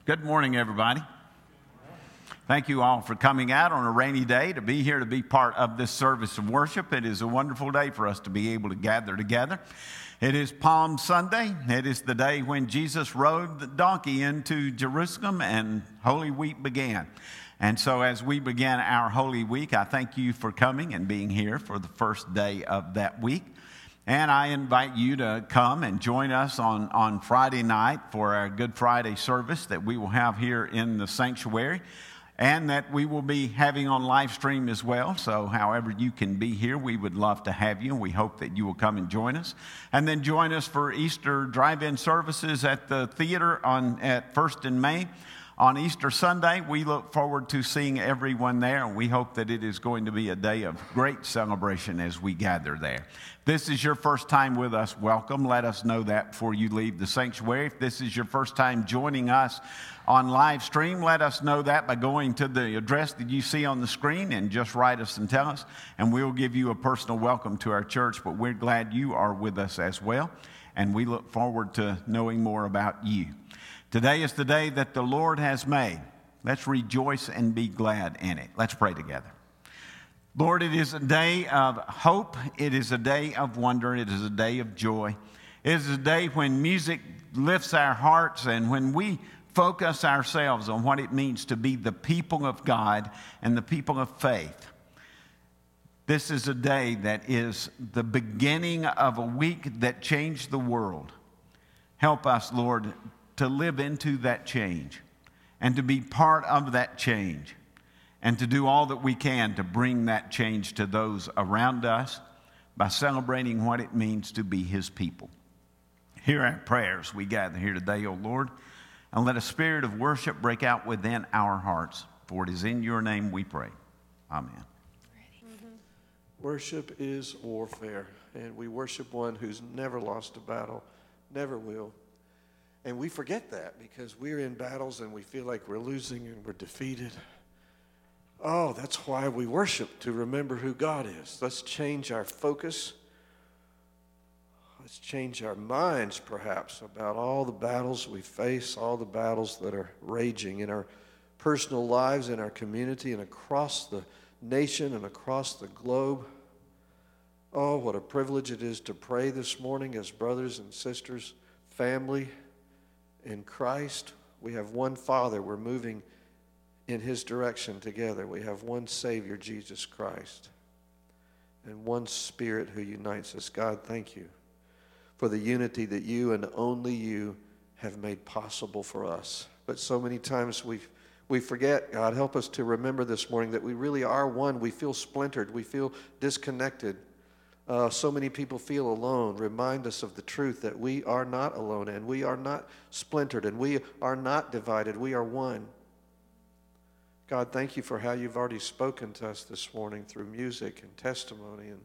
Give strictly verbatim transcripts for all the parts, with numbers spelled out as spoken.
Good morning, everybody. Thank you all for coming out on a rainy day to be here to be part of this service of worship. It is a wonderful day for us to be able to gather together. It is Palm Sunday. It is the day when Jesus rode the donkey into Jerusalem and Holy Week began. And so as we begin our Holy Week, I thank you for coming and being here for the first day of that week. And I invite you to come and join us on, on Friday night for our Good Friday service that we will have here in the sanctuary and that we will be having on live stream as well. So however you can be here, we would love to have you. We hope that you will come and join us. And then join us for Easter drive-in services at the theater on at First and Main. On Easter Sunday, we look forward to seeing everyone there, and we hope that it is going to be a day of great celebration as we gather there. If this is your first time with us, welcome. Let us know that before you leave the sanctuary. If this is your first time joining us on live stream, let us know that by going to the address that you see on the screen and just write us and tell us, and we'll give you a personal welcome to our church. But we're glad you are with us as well, and we look forward to knowing more about you. Today is the day that the Lord has made. Let's rejoice and be glad in it. Let's pray together. Lord, it is a day of hope. It is a day of wonder. It is a day of joy. It is a day when music lifts our hearts and when we focus ourselves on what it means to be the people of God and the people of faith. This is a day that is the beginning of a week that changed the world. Help us, Lord, to live into that change and to be part of that change and to do all that we can to bring that change to those around us by celebrating what it means to be His people. Hear our prayers we gather here today, O Lord, and let a spirit of worship break out within our hearts, for it is in your name we pray. Amen. Mm-hmm. Worship is warfare, and we worship one who's never lost a battle, never will. And we forget that because we're in battles and we feel like we're losing and we're defeated. Oh, that's why we worship, to remember who God is. Let's change our focus. Let's change our minds, perhaps, about all the battles we face, all the battles that are raging in our personal lives, in our community, and across the nation and across the globe. Oh, what a privilege it is to pray this morning as brothers and sisters, family, in Christ. We have one Father. We're moving in His direction together. We have one Savior, Jesus Christ, and one Spirit who unites us. God, thank you for the unity that you and only you have made possible for us. But so many times we we forget. God, help us to remember this morning that we really are one. We feel splintered. We feel disconnected. Uh, so many people feel alone. Remind us of the truth that we are not alone and we are not splintered and we are not divided. We are one. God, thank you for how you've already spoken to us this morning through music and testimony. And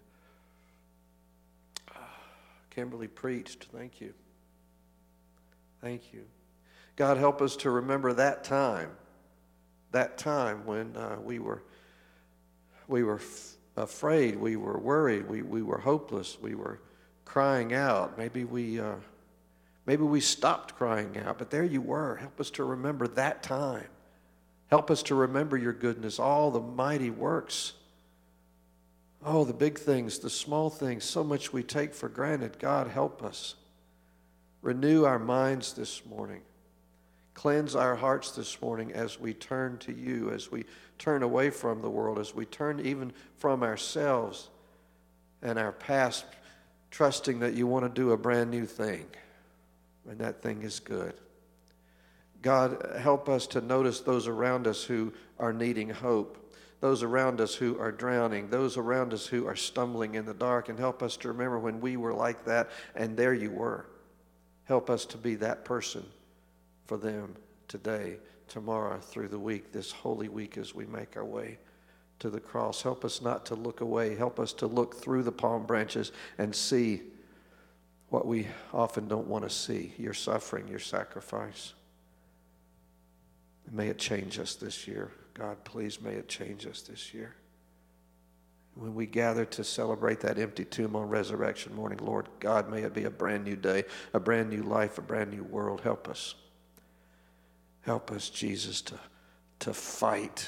uh, Kimberly preached. Thank you. Thank you. God, help us to remember that time, that time when uh, we were, we were f- afraid, we were worried, we, we were hopeless, we were crying out. Maybe we uh, maybe we stopped crying out, but there you were. Help us to remember that time. Help us to remember your goodness, all the mighty works. Oh, the big things, the small things, so much we take for granted. God, help us. Renew our minds this morning. Cleanse our hearts this morning as we turn to you, as we turn away from the world, as we turn even from ourselves and our past, trusting that you want to do a brand new thing, and that thing is good. God, help us to notice those around us who are needing hope, those around us who are drowning, those around us who are stumbling in the dark, and help us to remember when we were like that, and there you were. Help us to be that person for them today, tomorrow, through the week, this holy week as we make our way to the cross. Help us not to look away. Help us to look through the palm branches and see what we often don't want to see, your suffering, your sacrifice. May it change us this year. God, please, may it change us this year. When we gather to celebrate that empty tomb on resurrection morning, Lord God, may it be a brand new day, a brand new life, a brand new world. Help us. Help us, Jesus, to, to fight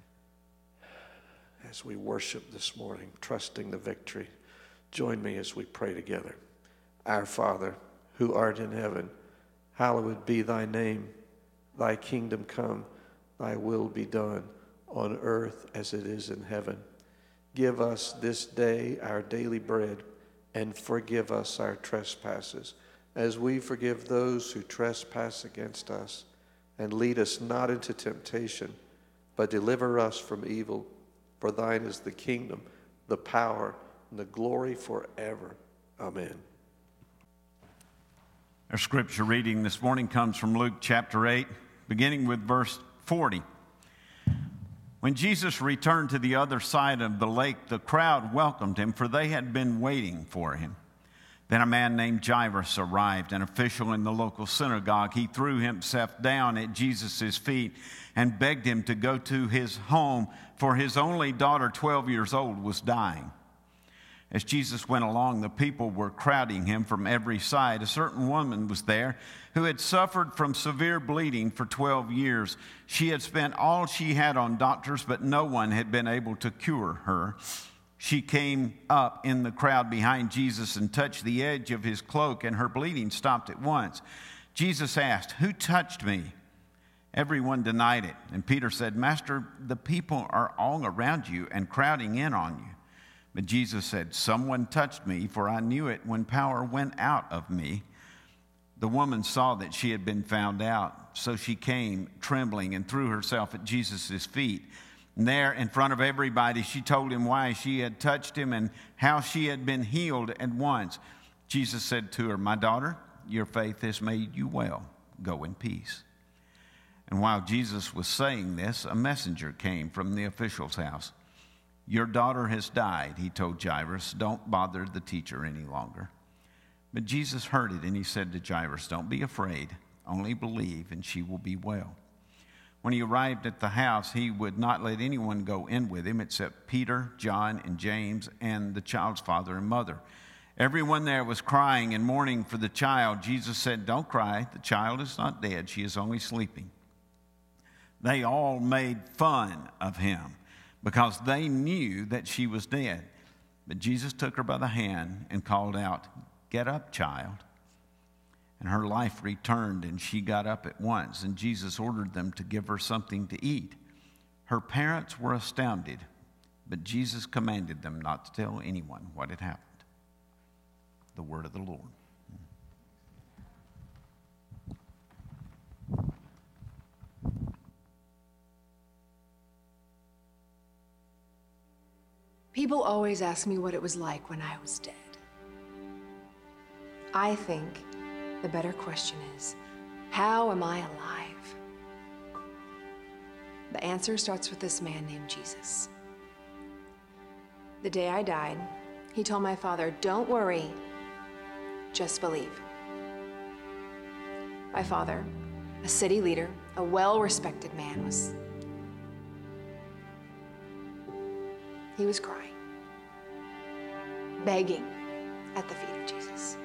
as we worship this morning, trusting the victory. Join me as we pray together. Our Father, who art in heaven, hallowed be thy name. Thy kingdom come, thy will be done on earth as it is in heaven. Give us this day our daily bread, and forgive us our trespasses, as we forgive those who trespass against us. And lead us not into temptation, but deliver us from evil. For thine is the kingdom, the power, and the glory forever. Amen. Our scripture reading this morning comes from Luke chapter eight, beginning with verse forty. When Jesus returned to the other side of the lake, the crowd welcomed him, for they had been waiting for him. Then a man named Jairus arrived, an official in the local synagogue. He threw himself down at Jesus' feet and begged him to go to his home, for his only daughter, twelve years old, was dying. As Jesus went along, the people were crowding him from every side. A certain woman was there who had suffered from severe bleeding for twelve years. She had spent all she had on doctors, but no one had been able to cure her. She came up in the crowd behind Jesus and touched the edge of his cloak, and her bleeding stopped at once. Jesus asked, "Who touched me?" Everyone denied it. And Peter said, "Master, the people are all around you and crowding in on you." But Jesus said, "Someone touched me, for I knew it when power went out of me." The woman saw that she had been found out, so she came trembling and threw herself at Jesus' feet. And there, in front of everybody, she told him why she had touched him and how she had been healed at once. Jesus said to her, "My daughter, your faith has made you well. Go in peace." And while Jesus was saying this, a messenger came from the official's house. "Your daughter has died," he told Jairus. "Don't bother the teacher any longer." But Jesus heard it, and he said to Jairus, "Don't be afraid, only believe, and she will be well." When he arrived at the house, he would not let anyone go in with him except Peter, John, and James, and the child's father and mother. Everyone there was crying and mourning for the child. Jesus said, "Don't cry. The child is not dead. She is only sleeping." They all made fun of him because they knew that she was dead. But Jesus took her by the hand and called out, "Get up, child." And her life returned, and she got up at once, and Jesus ordered them to give her something to eat. Her parents were astounded, but Jesus commanded them not to tell anyone what had happened. The word of the Lord. People always ask me what it was like when I was dead. I think the better question is, how am I alive? The answer starts with this man named Jesus. The day I died, he told my father, "Don't worry, just believe." My father, a city leader, a well-respected man, was he was crying, begging at the feet of Jesus.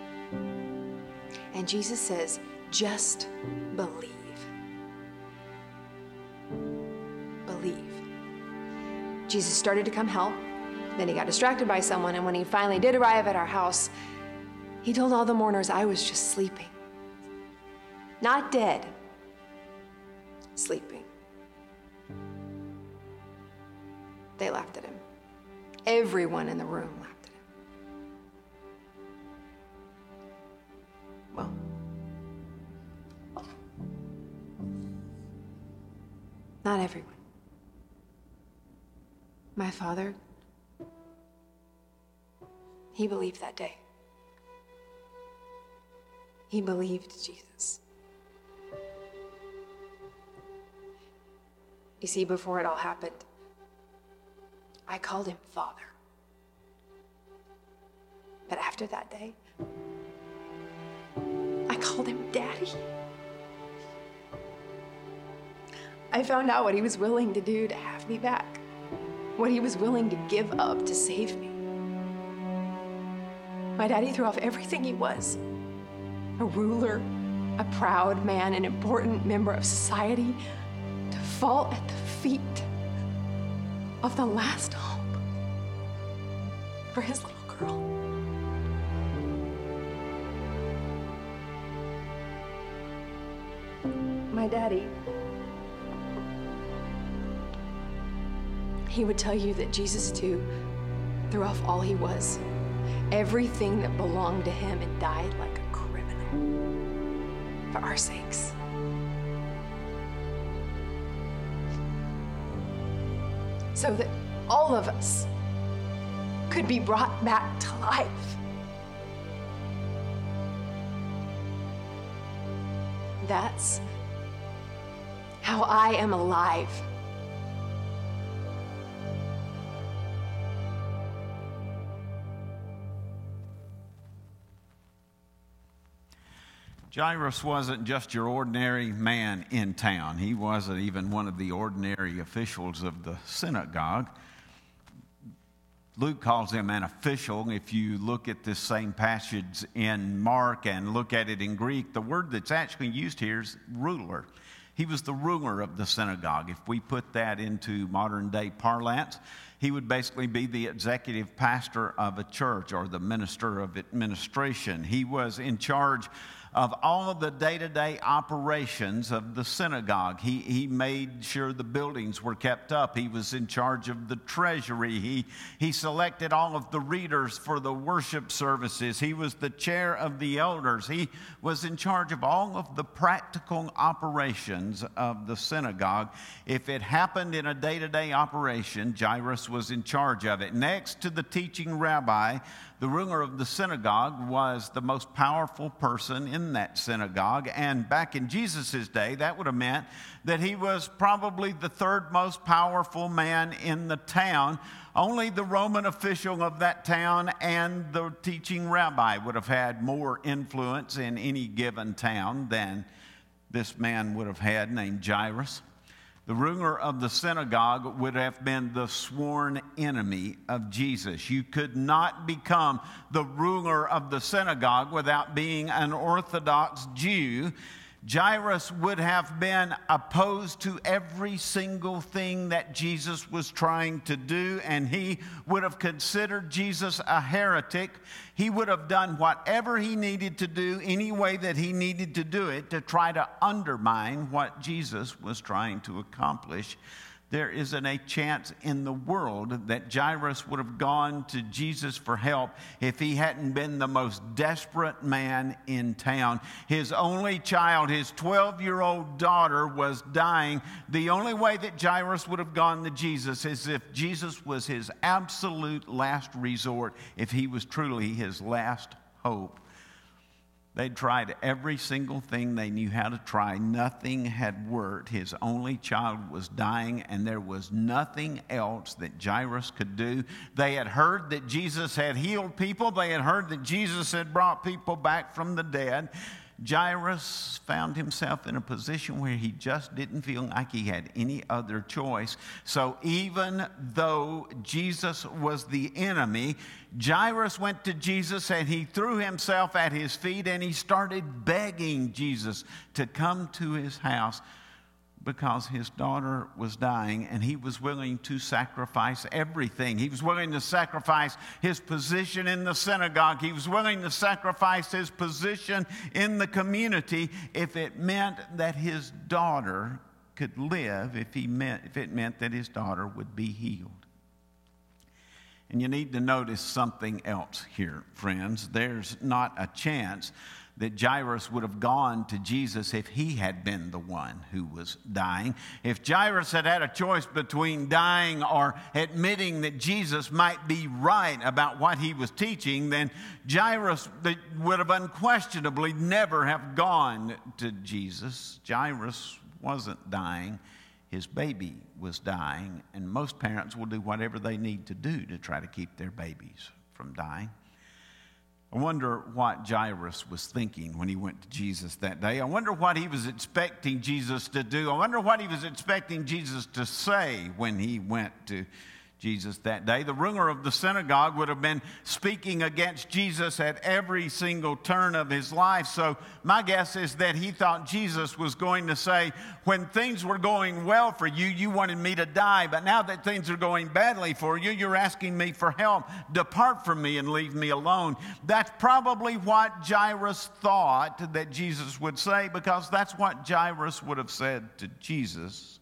And Jesus says, "Just believe. Believe." Jesus started to come help. Then he got distracted by someone, and when he finally did arrive at our house, he told all the mourners I was just sleeping. Not dead, sleeping. They laughed at him. Everyone in the room laughed at him. Well, not everyone. My father, he believed that day. He believed Jesus. You see, before it all happened, I called him Father. But after that day, I called him Daddy. I found out what he was willing to do to have me back, what he was willing to give up to save me. My daddy threw off everything he was, a ruler, a proud man, an important member of society, to fall at the feet of the last hope for his little girl. My daddy, he would tell you that Jesus too threw off all he was, everything that belonged to him, and died like a criminal for our sakes. So that all of us could be brought back to life. That's how I am alive. Jairus wasn't just your ordinary man in town. He wasn't even one of the ordinary officials of the synagogue. Luke calls him an official. If you look at this same passage in Mark and look at it in Greek, the word that's actually used here is ruler. He was the ruler of the synagogue. If we put that into modern day parlance, he would basically be the executive pastor of a church or the minister of administration. He was in charge of all of the day-to-day operations of the synagogue. He, he made sure the buildings were kept up. He was in charge of the treasury. He, he selected all of the readers for the worship services. He was the chair of the elders. He was in charge of all of the practical operations of the synagogue. If it happened in a day-to-day operation, Jairus was in charge of it. Next to the teaching rabbi, the ruler of the synagogue was the most powerful person in that synagogue. And back in Jesus' day, that would have meant that he was probably the third most powerful man in the town. Only the Roman official of that town and the teaching rabbi would have had more influence in any given town than this man would have had named Jairus. The ruler of the synagogue would have been the sworn enemy of Jesus. You could not become the ruler of the synagogue without being an Orthodox Jew. Jairus would have been opposed to every single thing that Jesus was trying to do, and he would have considered Jesus a heretic. He would have done whatever he needed to do, any way that he needed to do it, to try to undermine what Jesus was trying to accomplish. There isn't a chance in the world that Jairus would have gone to Jesus for help if he hadn't been the most desperate man in town. His only child, his twelve-year-old daughter, was dying. The only way that Jairus would have gone to Jesus is if Jesus was his absolute last resort, if he was truly his last hope. They'd tried every single thing they knew how to try. Nothing had worked. His only child was dying, and there was nothing else that Jairus could do. They had heard that Jesus had healed people. They had heard that Jesus had brought people back from the dead. Jairus found himself in a position where he just didn't feel like he had any other choice. So even though Jesus was the enemy, Jairus went to Jesus and he threw himself at his feet and he started begging Jesus to come to his house because his daughter was dying, and he was willing to sacrifice everything. He was willing to sacrifice his position in the synagogue. He was willing to sacrifice his position in the community if it meant that his daughter could live, if, he meant, if it meant that his daughter would be healed. And you need to notice something else here, friends. There's not a chance that Jairus would have gone to Jesus if he had been the one who was dying. If Jairus had had a choice between dying or admitting that Jesus might be right about what he was teaching, then Jairus would have unquestionably never have gone to Jesus. Jairus wasn't dying. His baby was dying, and most parents will do whatever they need to do to try to keep their babies from dying. I wonder what Jairus was thinking when he went to Jesus that day. I wonder what he was expecting Jesus to do. I wonder what he was expecting Jesus to say when he went to Jesus that day. The ruler of the synagogue would have been speaking against Jesus at every single turn of his life. So my guess is that he thought Jesus was going to say, when things were going well for you, you wanted me to die. But now that things are going badly for you, you're asking me for help. Depart from me and leave me alone. That's probably what Jairus thought that Jesus would say, because that's what Jairus would have said to Jesus.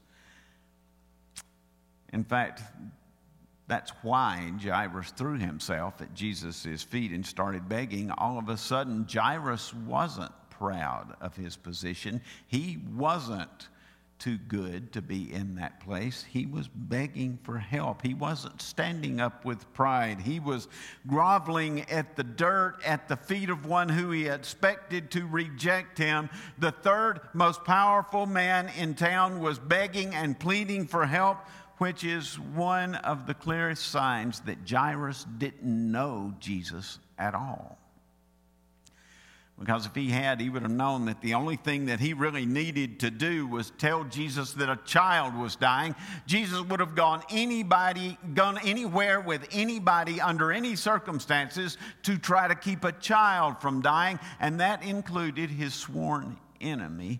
In fact, that's why Jairus threw himself at Jesus' feet and started begging. All of a sudden, Jairus wasn't proud of his position. He wasn't too good to be in that place. He was begging for help. He wasn't standing up with pride. He was groveling at the dirt at the feet of one who he expected to reject him. The third most powerful man in town was begging and pleading for help, which is one of the clearest signs that Jairus didn't know Jesus at all. Because if he had, he would have known that the only thing that he really needed to do was tell Jesus that a child was dying. Jesus would have gone anybody, gone anywhere with anybody under any circumstances to try to keep a child from dying, and that included his sworn enemy.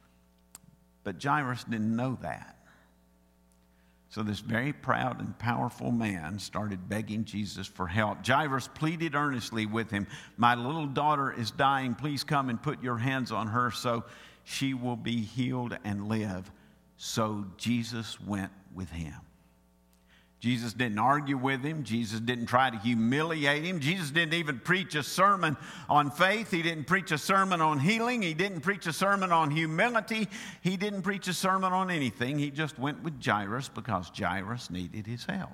But Jairus didn't know that. So this very proud and powerful man started begging Jesus for help. Jairus pleaded earnestly with him, "My little daughter is dying. Please come and put your hands on her so she will be healed and live." So Jesus went with him. Jesus didn't argue with him. Jesus didn't try to humiliate him. Jesus didn't even preach a sermon on faith. He didn't preach a sermon on healing. He didn't preach a sermon on humility. He didn't preach a sermon on anything. He just went with Jairus because Jairus needed his help.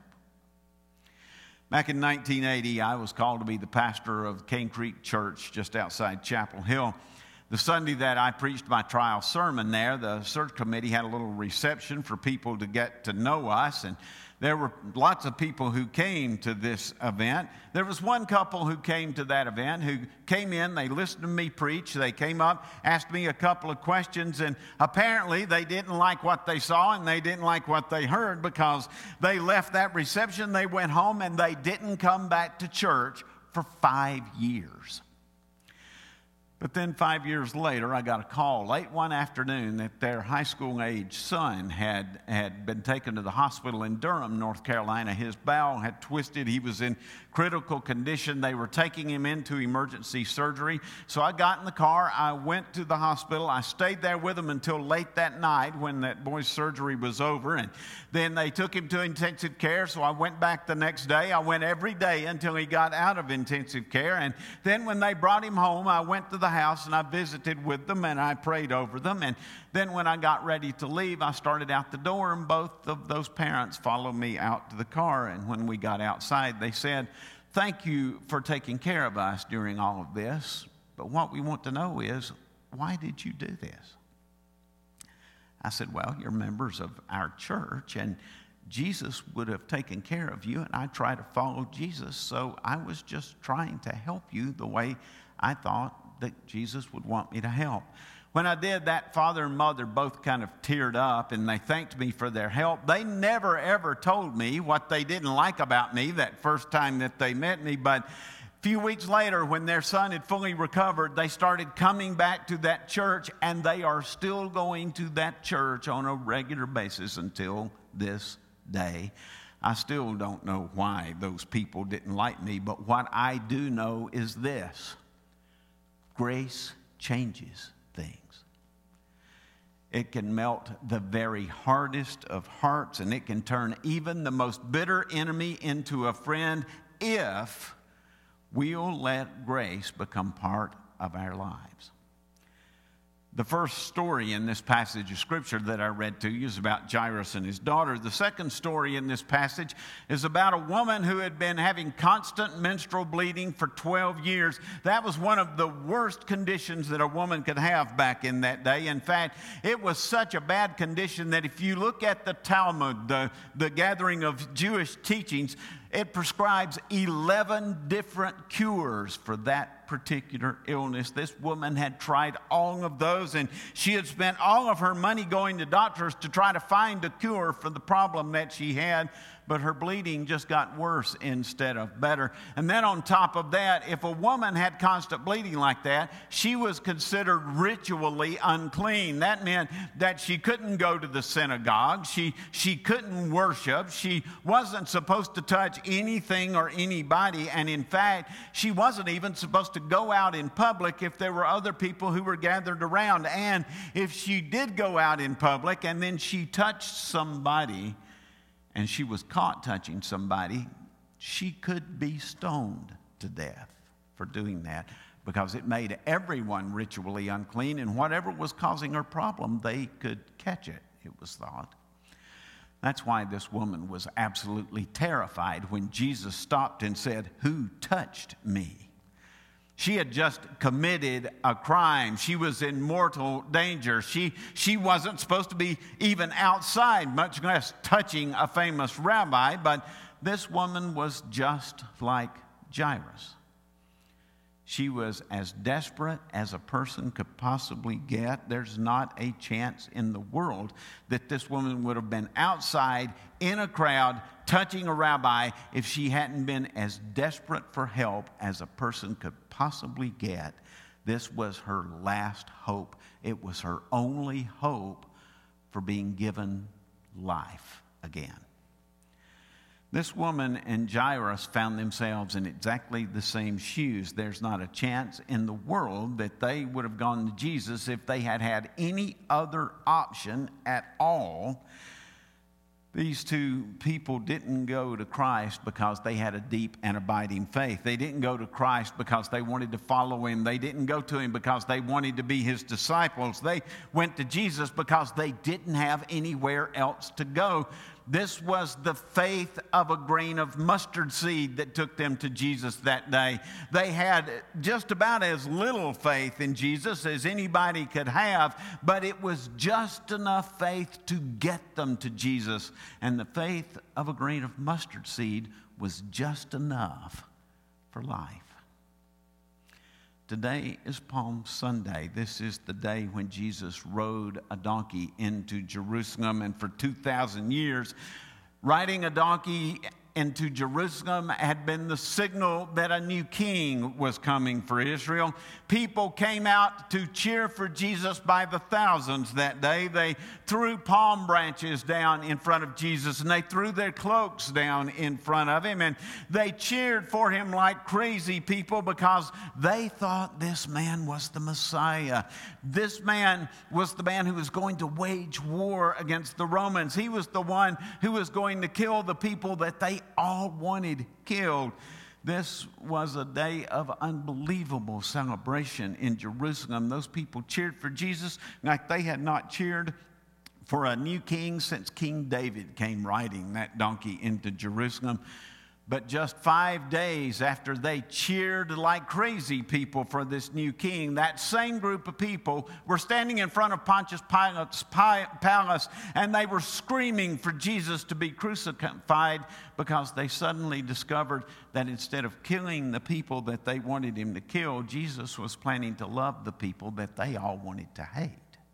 Back in nineteen eighty, I was called to be the pastor of Cane Creek Church just outside Chapel Hill. The Sunday that I preached my trial sermon there, the search committee had a little reception for people to get to know us, and there were lots of people who came to this event. There was one couple who came to that event who came in, they listened to me preach, they came up, asked me a couple of questions, and apparently they didn't like what they saw and they didn't like what they heard, because they left that reception, they went home, and they didn't come back to church for five years. But then five years later, I got a call late one afternoon that their high school age son had, had been taken to the hospital in Durham, North Carolina. His bowel had twisted. He was in critical condition. They were taking him into emergency surgery. So I got in the car. I went to the hospital. I stayed there with him until late that night when that boy's surgery was over. And then they took him to intensive care. So I went back the next day. I went every day until he got out of intensive care. And then when they brought him home, I went to the house and I visited with them and I prayed over them. And then when I got ready to leave, I started out the door, and both of those parents followed me out to the car. And when we got outside, they said, "Thank you for taking care of us during all of this. But what we want to know is, why did you do this?" I said, "Well, you're members of our church, and Jesus would have taken care of you, and I try to follow Jesus, so I was just trying to help you the way I thought that Jesus would want me to help." When I did that, father and mother both kind of teared up, and they thanked me for their help. They never, ever told me what they didn't like about me that first time that they met me, but a few weeks later, when their son had fully recovered, they started coming back to that church, and they are still going to that church on a regular basis until this day. I still don't know why those people didn't like me, but what I do know is this: grace changes things. It can melt the very hardest of hearts, and it can turn even the most bitter enemy into a friend if we'll let grace become part of our lives. The first story in this passage of Scripture that I read to you is about Jairus and his daughter. The second story in this passage is about a woman who had been having constant menstrual bleeding for twelve years. That was one of the worst conditions that a woman could have back in that day. In fact, it was such a bad condition that if you look at the Talmud, the, the gathering of Jewish teachings, it prescribes eleven different cures for that particular illness. This woman had tried all of those, and she had spent all of her money going to doctors to try to find a cure for the problem that she had, but her bleeding just got worse instead of better. And then on top of that, if a woman had constant bleeding like that, she was considered ritually unclean. That meant that she couldn't go to the synagogue. She, she couldn't worship. She wasn't supposed to touch anything or anybody. And in fact, she wasn't even supposed to go out in public if there were other people who were gathered around. And if she did go out in public and then she touched somebody and she was caught touching somebody, she could be stoned to death for doing that, because it made everyone ritually unclean, and whatever was causing her problem, they could catch it, it was thought. That's why this woman was absolutely terrified when Jesus stopped and said, "Who touched me?" She had just committed a crime. She was in mortal danger. She, she wasn't supposed to be even outside, much less touching a famous rabbi, but this woman was just like Jairus. She was as desperate as a person could possibly get. There's not a chance in the world that this woman would have been outside in a crowd touching a rabbi if she hadn't been as desperate for help as a person could possibly get. This was her last hope. It was her only hope for being given life again. This woman and Jairus found themselves in exactly the same shoes. There's not a chance in the world that they would have gone to Jesus if they had had any other option at all. These two people didn't go to Christ because they had a deep and abiding faith. They didn't go to Christ because they wanted to follow him. They didn't go to him because they wanted to be his disciples. They went to Jesus because they didn't have anywhere else to go. This was the faith of a grain of mustard seed that took them to Jesus that day. They had just about as little faith in Jesus as anybody could have, but it was just enough faith to get them to Jesus. And the faith of a grain of mustard seed was just enough for life. Today is Palm Sunday. This is the day when Jesus rode a donkey into Jerusalem. And for two thousand years, riding a donkey into Jerusalem had been the signal that a new king was coming for Israel. People came out to cheer for Jesus by the thousands that day. They threw palm branches down in front of Jesus, and they threw their cloaks down in front of him, and they cheered for him like crazy people because they thought this man was the Messiah. This man was the man who was going to wage war against the Romans. He was the one who was going to kill the people that they all wanted killed. This was a day of unbelievable celebration in Jerusalem. Those people cheered for Jesus like they had not cheered for a new king since King David came riding that donkey into Jerusalem. But just five days after they cheered like crazy people for this new king, that same group of people were standing in front of Pontius Pilate's palace, and they were screaming for Jesus to be crucified because they suddenly discovered that instead of killing the people that they wanted him to kill, Jesus was planning to love the people that they all wanted to hate.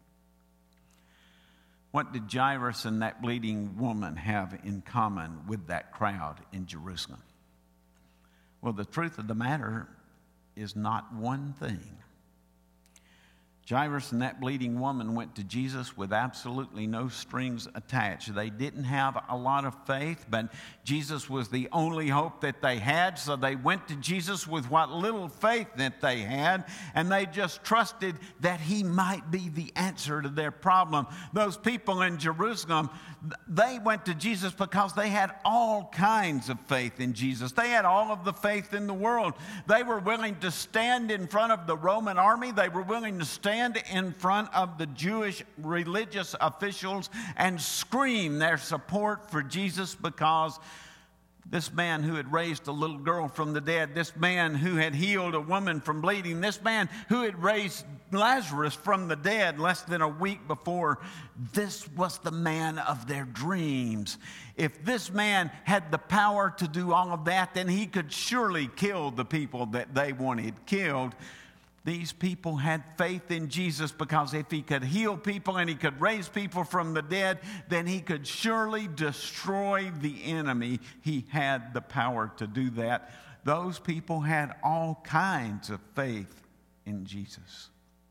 What did Jairus and that bleeding woman have in common with that crowd in Jerusalem? Well, the truth of the matter is not one thing. Jairus and that bleeding woman went to Jesus with absolutely no strings attached. They didn't have a lot of faith, but Jesus was the only hope that they had, so they went to Jesus with what little faith that they had, and they just trusted that he might be the answer to their problem. Those people in Jerusalem, they went to Jesus because they had all kinds of faith in Jesus. They had all of the faith in the world. They were willing to stand in front of the Roman army. They were willing to stand in front of the Jewish religious officials and scream their support for Jesus because this man who had raised a little girl from the dead, this man who had healed a woman from bleeding, this man who had raised Lazarus from the dead less than a week before, this was the man of their dreams. If this man had the power to do all of that, then he could surely kill the people that they wanted killed. These people had faith in Jesus because if he could heal people and he could raise people from the dead, then he could surely destroy the enemy. He had the power to do that. Those people had all kinds of faith in Jesus.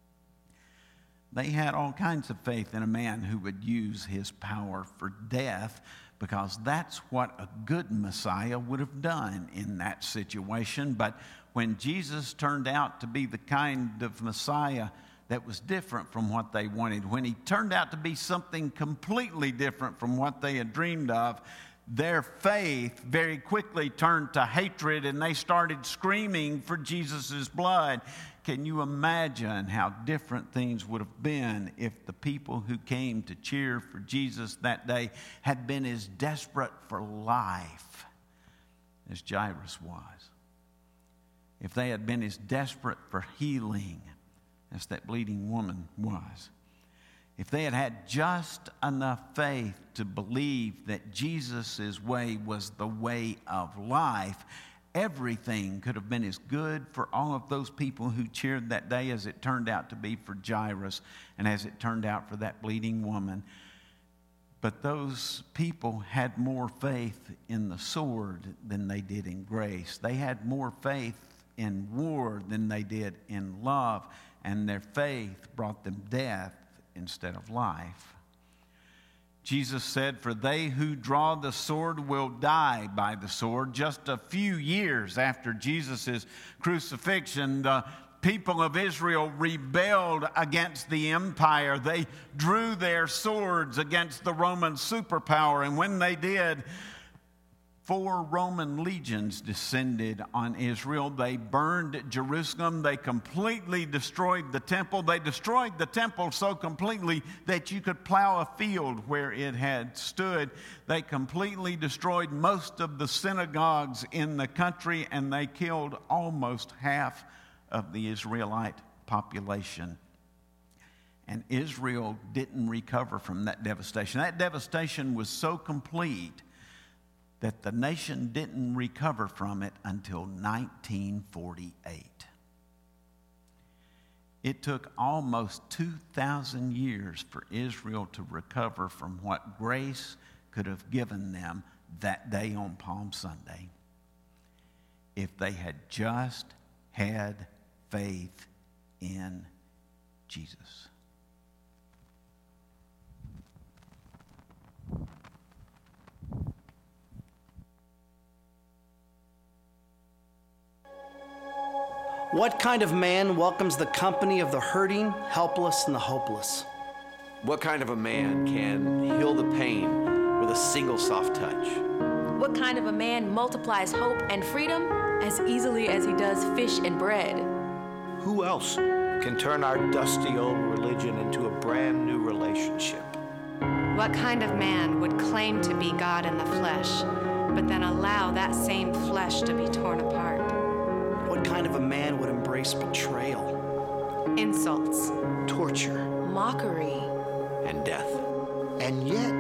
They had all kinds of faith in a man who would use his power for death, because that's what a good Messiah would have done in that situation. But when Jesus turned out to be the kind of Messiah that was different from what they wanted, when he turned out to be something completely different from what they had dreamed of, their faith very quickly turned to hatred, and they started screaming for Jesus' blood. Can you imagine how different things would have been if the people who came to cheer for Jesus that day had been as desperate for life as Jairus was? If they had been as desperate for healing as that bleeding woman was? If they had had just enough faith to believe that Jesus' way was the way of life, everything could have been as good for all of those people who cheered that day as it turned out to be for Jairus and as it turned out for that bleeding woman. But those people had more faith in the sword than they did in grace. They had more faith in war than they did in love, and their faith brought them death instead of life. Jesus said, "For they who draw the sword will die by the sword." Just a few years after Jesus' crucifixion, the people of Israel rebelled against the empire. They drew their swords against the Roman superpower, and when they did, four Roman legions descended on Israel. They burned Jerusalem. They completely destroyed the temple. They destroyed the temple so completely that you could plow a field where it had stood. They completely destroyed most of the synagogues in the country, and they killed almost half of the Israelite population. And Israel didn't recover from that devastation. That devastation was so complete that the nation didn't recover from it until nineteen forty-eight. It took almost two thousand years for Israel to recover from what grace could have given them that day on Palm Sunday, if they had just had faith in Jesus. What kind of man welcomes the company of the hurting, helpless, and the hopeless? What kind of a man can heal the pain with a single soft touch? What kind of a man multiplies hope and freedom as easily as he does fish and bread? Who else can turn our dusty old religion into a brand new relationship? What kind of man would claim to be God in the flesh, but then allow that same flesh to be torn apart? What kind of a man would embrace betrayal, insults, torture, mockery, and death, and yet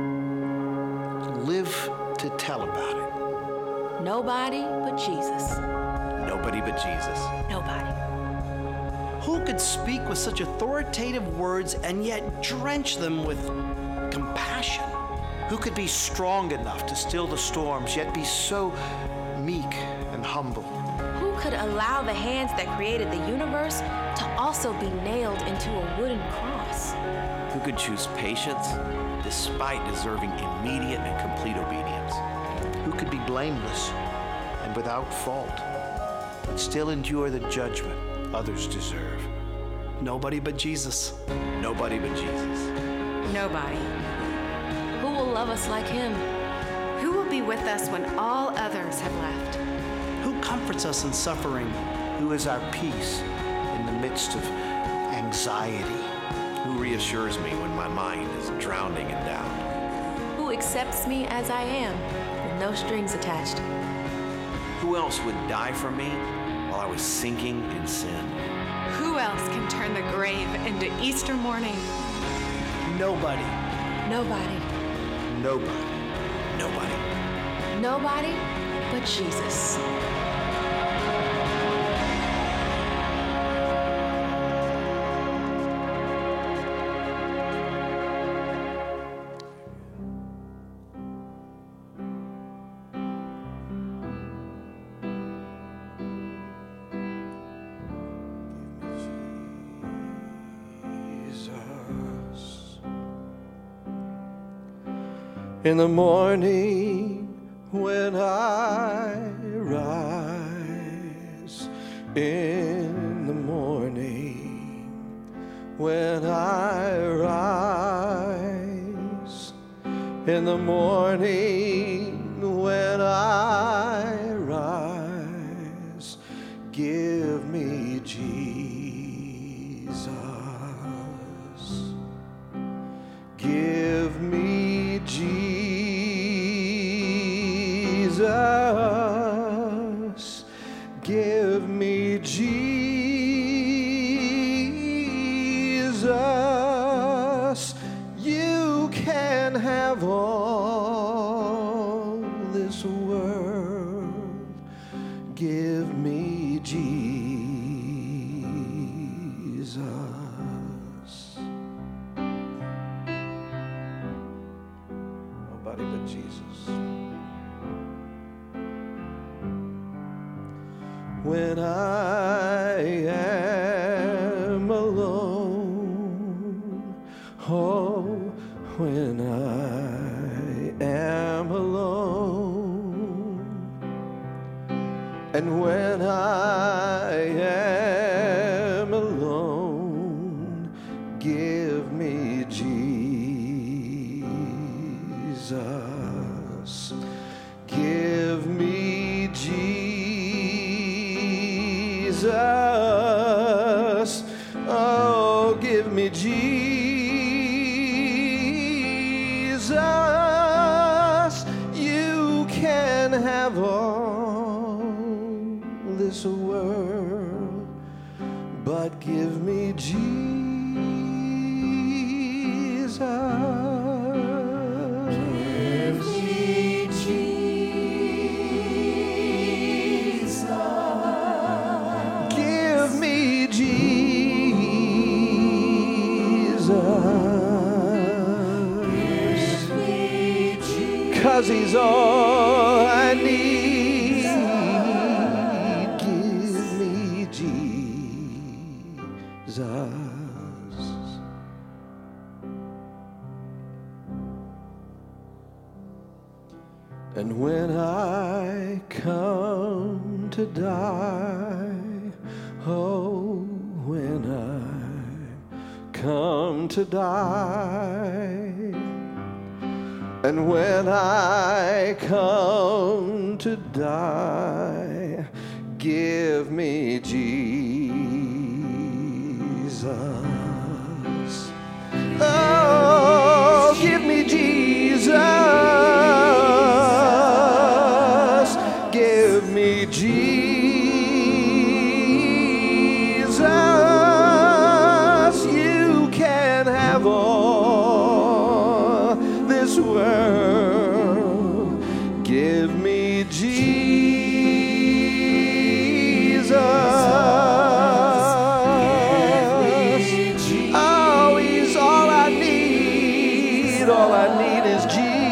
live to tell about it? Nobody but Jesus. Nobody but Jesus. Nobody. Who could speak with such authoritative words and yet drench them with compassion? Who could be strong enough to still the storms, yet be so meek and humble? Who could allow the hands that created the universe to also be nailed into a wooden cross? Who could choose patience despite deserving immediate and complete obedience? Who could be blameless and without fault, but still endure the judgment others deserve? Nobody but Jesus. Nobody but Jesus. nobody. Who will love us like him? Who will be with us when all others have left? Who comforts us in suffering? Who is our peace in the midst of anxiety? Who reassures me when my mind is drowning in doubt? Who accepts me as I am with no strings attached? Who else would die for me while I was sinking in sin? Who else can turn the grave into Easter morning? Nobody. Nobody. Nobody. Nobody. Nobody but Jesus. in the morning when I rise, in the morning when I rise, in the morning when I rise, give me Jesus. Give me Jesus. Give me Jesus. You can have all this world. Give me Jesus. Nobody but Jesus. When I am alone, oh, when I am alone, and when I am alone, give me Jesus. Give me Jesus. Oh, give me Jesus. You can have all this world, but give me Jesus. Give me Jesus. Give me Jesus. Give me Jesus. 'Cause He's all I need. Give me Jesus. And when I come to die, oh, when I come to die, and when I come to die, give me Jesus. Oh, give me Jesus. Give me Jesus. You can have all this world. Give me Jesus. Oh, He's all I need. All I need is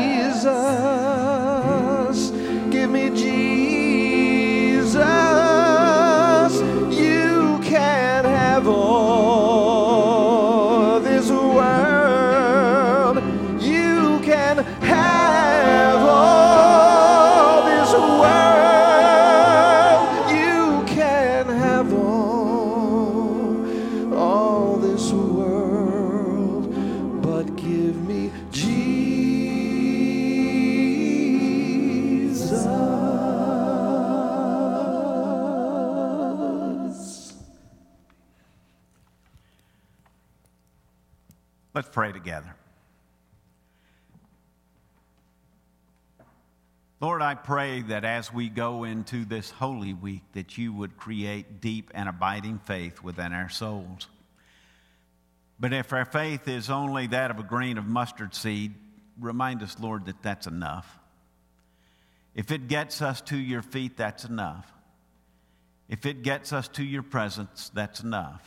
Jesus. Give me Jesus. You can have all this world. You can have all this world. You can have all, all this world, but give me Jesus. Let's pray together. Lord, I pray that as we go into this Holy Week, that you would create deep and abiding faith within our souls. But if our faith is only that of a grain of mustard seed, remind us, Lord, that that's enough. If it gets us to your feet, that's enough. If it gets us to your presence, that's enough.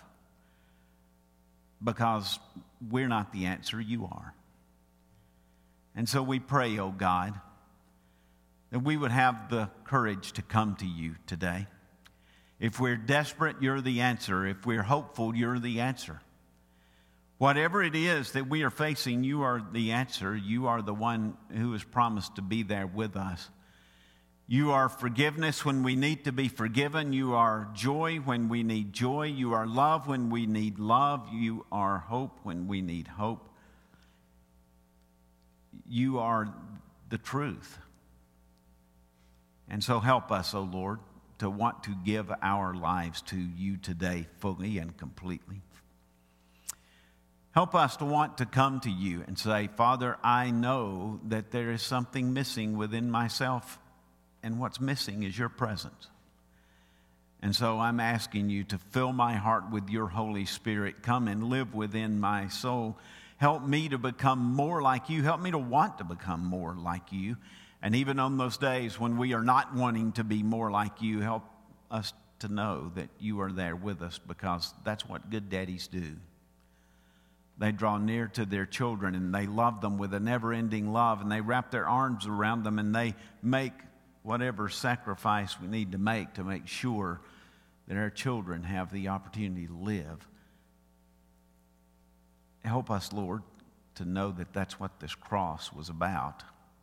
Because we're not the answer, you are. And so we pray, oh God, that we would have the courage to come to you today. If we're desperate, you're the answer. If we're hopeful, you're the answer. Whatever it is that we are facing, you are the answer. You are the one who has promised to be there with us. You are forgiveness when we need to be forgiven. You are joy when we need joy. You are love when we need love. You are hope when we need hope. You are the truth. And so help us, O Lord, to want to give our lives to you today fully and completely. Help us to want to come to you and say, Father, I know that there is something missing within myself, and what's missing is your presence. And so I'm asking you to fill my heart with your Holy Spirit. Come and live within my soul. Help me to become more like you. Help me to want to become more like you. And even on those days when we are not wanting to be more like you, help us to know that you are there with us, because that's what good daddies do. They draw near to their children and they love them with a never-ending love, and they wrap their arms around them and they make whatever sacrifice we need to make to make sure that our children have the opportunity to live. Help us, Lord, to know that that's what this cross was about.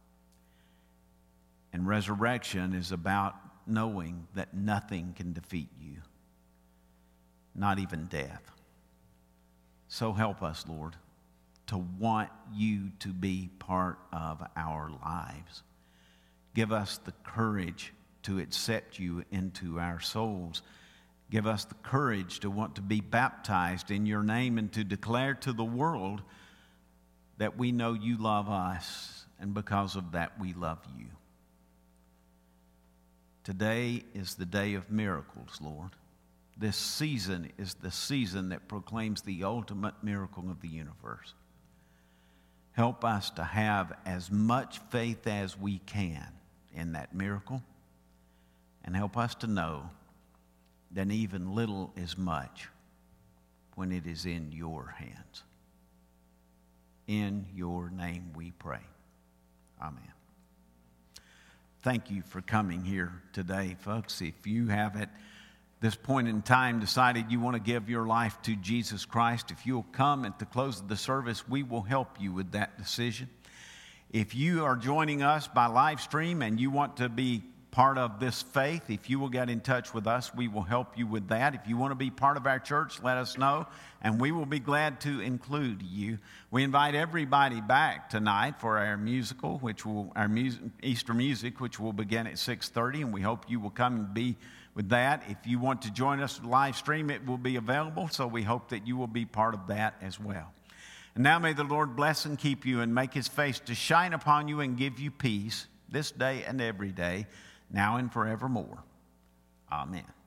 And resurrection is about knowing that nothing can defeat you, not even death. So help us, Lord, to want you to be part of our lives. Give us the courage to accept you into our souls. Give us the courage to want to be baptized in your name and to declare to the world that we know you love us, and because of that we love you. Today is the day of miracles, Lord. This season is the season that proclaims the ultimate miracle of the universe. Help us to have as much faith as we can in that miracle, and help us to know that even little is much when it is in your hands. In your name we pray. Amen. Thank you for coming here today, folks. If you have at this point in time decided you want to give your life to Jesus Christ, if you'll come at the close of the service, we will help you with that decision. If you are joining us by live stream and you want to be part of this faith, if you will get in touch with us, we will help you with that. If you want to be part of our church, let us know, and we will be glad to include you. We invite everybody back tonight for our musical, which will our music, Easter music, which will begin at six thirty, and we hope you will come and be with that. If you want to join us live stream, it will be available, so we hope that you will be part of that as well. And now may the Lord bless and keep you and make his face to shine upon you and give you peace this day and every day, now and forevermore. Amen.